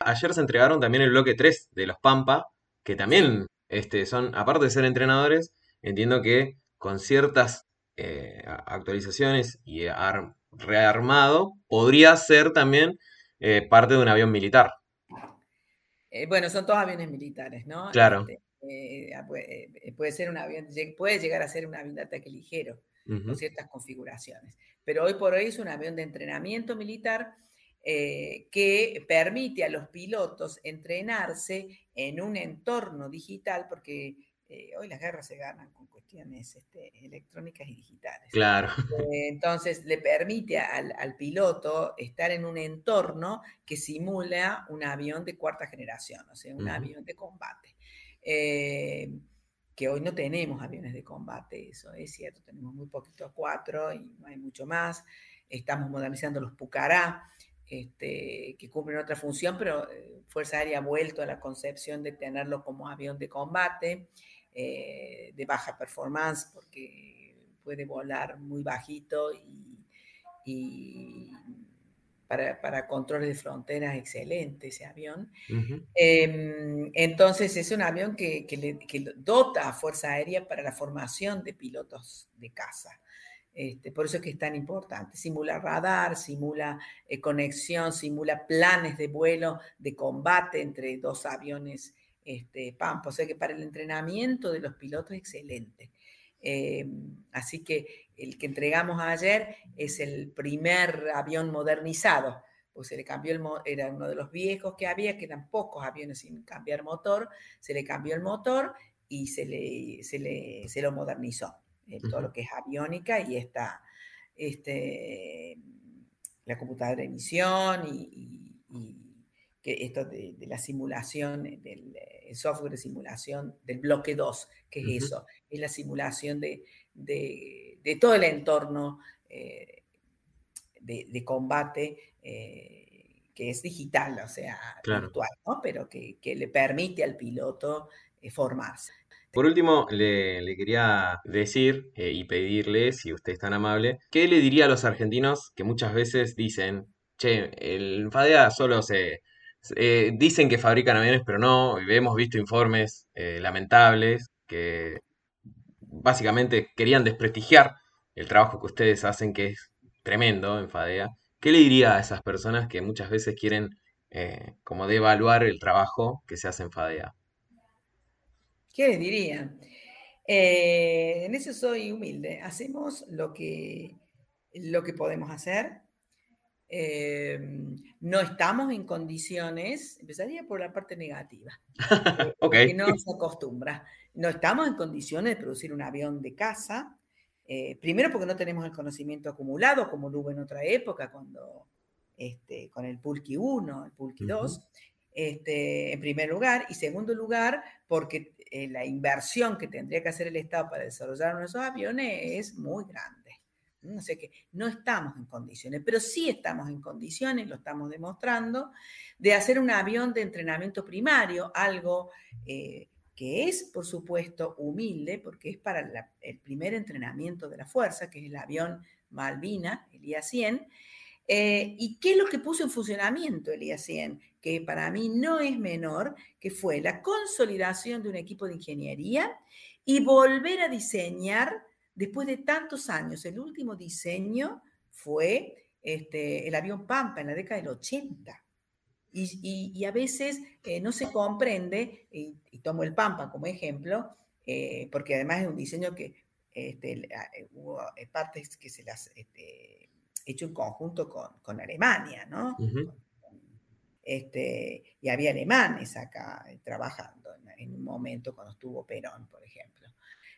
ayer se entregaron también el bloque 3 de los Pampa, que Sí. también son, aparte de ser entrenadores, entiendo que con ciertas actualizaciones y rearmado, podría ser también parte de un avión militar. Bueno, son todos aviones militares, ¿no? Claro. Puede ser un avión, puede llegar a ser un avión de ataque ligero con Ujú, ciertas configuraciones, pero hoy por hoy es un avión de entrenamiento militar que permite a los pilotos entrenarse en un entorno digital, porque hoy las guerras se ganan con cuestiones electrónicas y digitales. claro. Entonces le permite al piloto estar en un entorno que simula un avión de cuarta generación, o sea, un Ujú, avión de combate. Eh, que hoy no tenemos aviones de combate, eso es cierto, tenemos muy poquito A4 y no hay mucho más. Estamos modernizando los Pucará, que cumplen otra función, pero Fuerza Aérea ha vuelto a la concepción de tenerlo como avión de combate, de baja performance, porque puede volar muy bajito y para controles de fronteras excelente ese avión. ujú. Entonces es un avión que dota a Fuerza Aérea para la formación de pilotos de caza. Por eso es que es tan importante. Simula radar, simula conexión, simula planes de vuelo, de combate entre dos aviones Pampa. O sea que para el entrenamiento de los pilotos es excelente. Eh, Así que el que entregamos ayer es el primer avión modernizado, pues se le cambió era uno de los viejos que había, que eran pocos aviones sin cambiar motor, se le cambió el motor y se lo modernizó. Todo Ujú. lo que es aviónica y está este, la computadora de emisión y que esto de la simulación, del software de simulación del bloque 2 que es Ujú. eso, es la simulación de todo el entorno de combate que es digital, o sea, Claro. virtual, ¿no? Pero que le permite al piloto formarse. Por último, le quería decir y pedirle, si usted es tan amable, ¿qué le diría a los argentinos que muchas veces dicen, che, el FADEA solo dicen que fabrican aviones, pero no, y hemos visto informes lamentables que básicamente querían desprestigiar el trabajo que ustedes hacen, que es tremendo en FADEA? ¿Qué le diría a esas personas que muchas veces quieren como devaluar el trabajo que se hace en FADEA? ¿Qué les diría? En eso soy humilde. Hacemos lo que podemos hacer. Eh, no estamos en condiciones, empezaría por la parte negativa, Ok. que no se acostumbra. No estamos en condiciones de producir un avión de caza, primero porque no tenemos el conocimiento acumulado, como lo hubo en otra época, con el Pulqui 1, el Pulqui Ujú. 2, en primer lugar, y segundo lugar, porque la inversión que tendría que hacer el Estado para desarrollar nuestros aviones es muy grande. No sé qué, no estamos en condiciones, pero sí estamos en condiciones, lo estamos demostrando, de hacer un avión de entrenamiento primario, algo que es, por supuesto, humilde, porque es para el primer entrenamiento de la fuerza, que es el avión Malvina, el IA-100. ¿Y qué es lo que puso en funcionamiento el IA-100? Que para mí no es menor, que fue la consolidación de un equipo de ingeniería y volver a diseñar después de tantos años. El último diseño fue el avión Pampa en la década del 80. Y a veces no se comprende, y tomo el Pampa como ejemplo, porque además es un diseño que hubo partes que se las hecho en conjunto con Alemania, ¿no? Ujú. Y había alemanes acá trabajando en un momento cuando estuvo Perón, por ejemplo.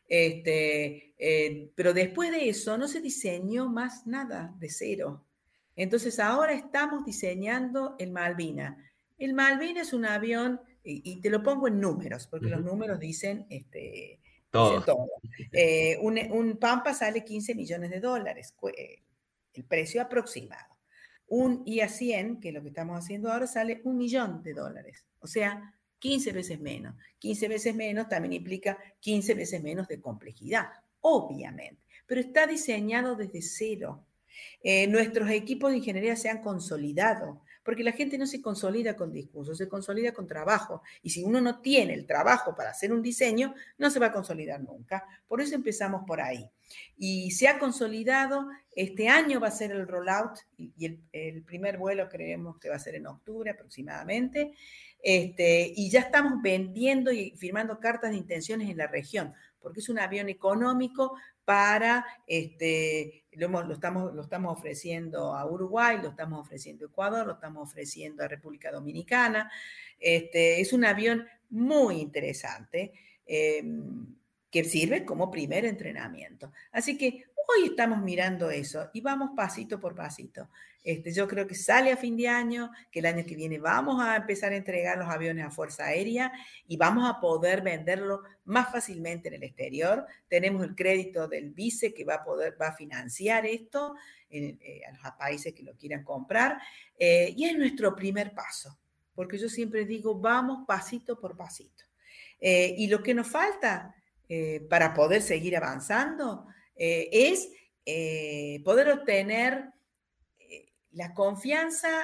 Pero después de eso no se diseñó más nada de cero. Entonces ahora estamos diseñando el Malvina. El Malvina es un avión, y te lo pongo en números, porque los Ujú. números Todo. dicen todo. Un Pampa sale 15 millones de dólares, el precio aproximado. Un IA-100, que es lo que estamos haciendo ahora, sale 1 millón de dólares. O sea, 15 veces menos. 15 veces menos también implica 15 veces menos de complejidad, obviamente. Pero está diseñado desde cero. Nuestros equipos de ingeniería se han consolidado. porque la gente no se consolida con discursos, se consolida con trabajo. Y si uno no tiene el trabajo para hacer un diseño, no se va a consolidar nunca. Por eso empezamos por ahí. Y se ha consolidado, este año va a ser el rollout y el primer vuelo creemos que va a ser en octubre aproximadamente. Y ya estamos vendiendo y firmando cartas de intenciones en la región, porque es un avión económico para, lo estamos ofreciendo a Uruguay, lo estamos ofreciendo a Ecuador, lo estamos ofreciendo a República Dominicana. Es un avión muy interesante. Que sirve como primer entrenamiento. Así que hoy estamos mirando eso y vamos pasito por pasito. Yo creo que sale a fin de año, que el año que viene vamos a empezar a entregar los aviones a Fuerza Aérea y vamos a poder venderlo más fácilmente en el exterior. Tenemos el crédito del vice que va a financiar esto a los países que lo quieran comprar. Y es nuestro primer paso, porque yo siempre digo, vamos pasito por pasito. Y lo que nos falta para poder seguir avanzando es poder obtener la confianza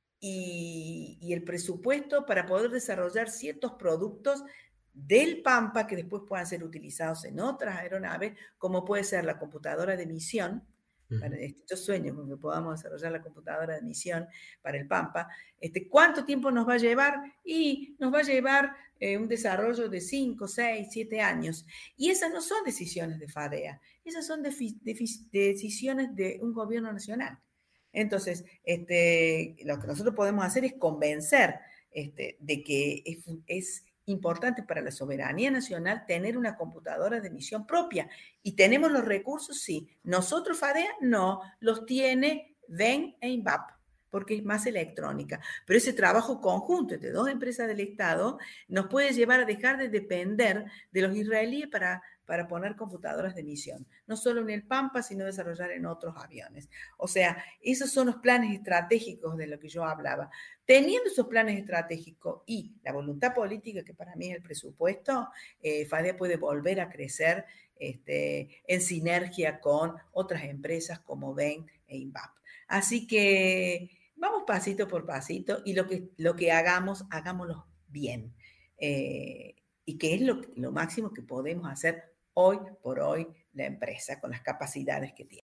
y el presupuesto para poder desarrollar ciertos productos del Pampa que después puedan ser utilizados en otras aeronaves, como puede ser la computadora de misión. Yo sueño con que podamos desarrollar la computadora de misión para el Pampa. ¿Cuánto tiempo nos va a llevar? Y nos va a llevar un desarrollo de 5, 6, 7 años. Y esas no son decisiones de FADEA, esas son decisiones de un gobierno nacional. Entonces, lo que nosotros podemos hacer es convencer de que es importante para la soberanía nacional tener una computadora de misión propia. ¿Y tenemos los recursos? Sí. ¿Nosotros, FADEA? No. Los tiene VEN e INVAP, porque es más electrónica. Pero ese trabajo conjunto entre dos empresas del Estado nos puede llevar a dejar de depender de los israelíes para poner computadoras de misión, no solo en el Pampa, sino desarrollar en otros aviones. O sea, esos son los planes estratégicos de lo que yo hablaba. Teniendo esos planes estratégicos y la voluntad política, que para mí es el presupuesto, FADEA puede volver a crecer en sinergia con otras empresas como VEN e INVAP. Así que vamos pasito por pasito y lo que hagamos, hagámoslo bien. Y que es lo máximo que podemos hacer hoy por hoy la empresa con las capacidades que tiene.